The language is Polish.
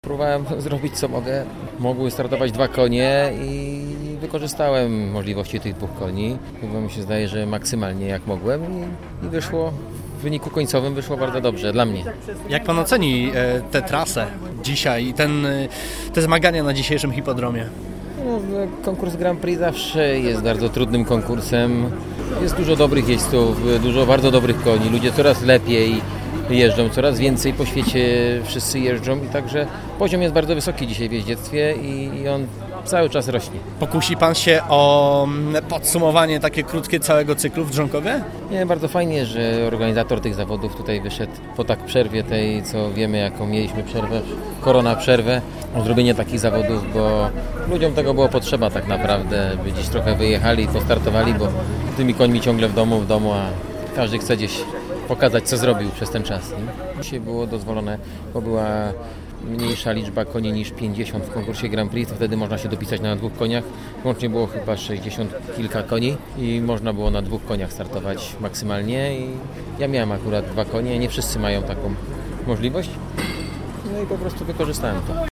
Próbowałem zrobić co mogę. Mogły startować 2 konie i wykorzystałem możliwości tych 2 koni. Chyba mi się zdaje, że maksymalnie jak mogłem i wyszło. W wyniku końcowym wyszło bardzo dobrze dla mnie. Jak pan oceni tę trasę dzisiaj i te zmagania na dzisiejszym hipodromie? No, konkurs Grand Prix zawsze jest bardzo trudnym konkursem. Jest dużo dobrych jeźdźców, dużo bardzo dobrych koni. Ludzie coraz lepiej jeżdżą, coraz więcej po świecie wszyscy jeżdżą i także poziom jest bardzo wysoki dzisiaj w jeździectwie i on cały czas rośnie. Pokusi pan się o podsumowanie takie krótkie całego cyklu w Drzonkowie? Nie, bardzo fajnie, że organizator tych zawodów tutaj wyszedł po tak przerwie tej, co wiemy, jaką mieliśmy przerwę, korona przerwę, o zrobienie takich zawodów, bo ludziom tego było potrzeba tak naprawdę, by gdzieś trochę wyjechali i postartowali, bo tymi końmi ciągle w domu, a każdy chce gdzieś pokazać, co zrobił przez ten czas. Nie? Dzisiaj było dozwolone, bo była mniejsza liczba koni niż 50 w konkursie Grand Prix, to wtedy można się dopisać na 2 koniach. Łącznie było chyba 60 kilka koni i można było na 2 koniach startować maksymalnie. I ja miałem akurat 2 konie, nie wszyscy mają taką możliwość. No i po prostu wykorzystałem to.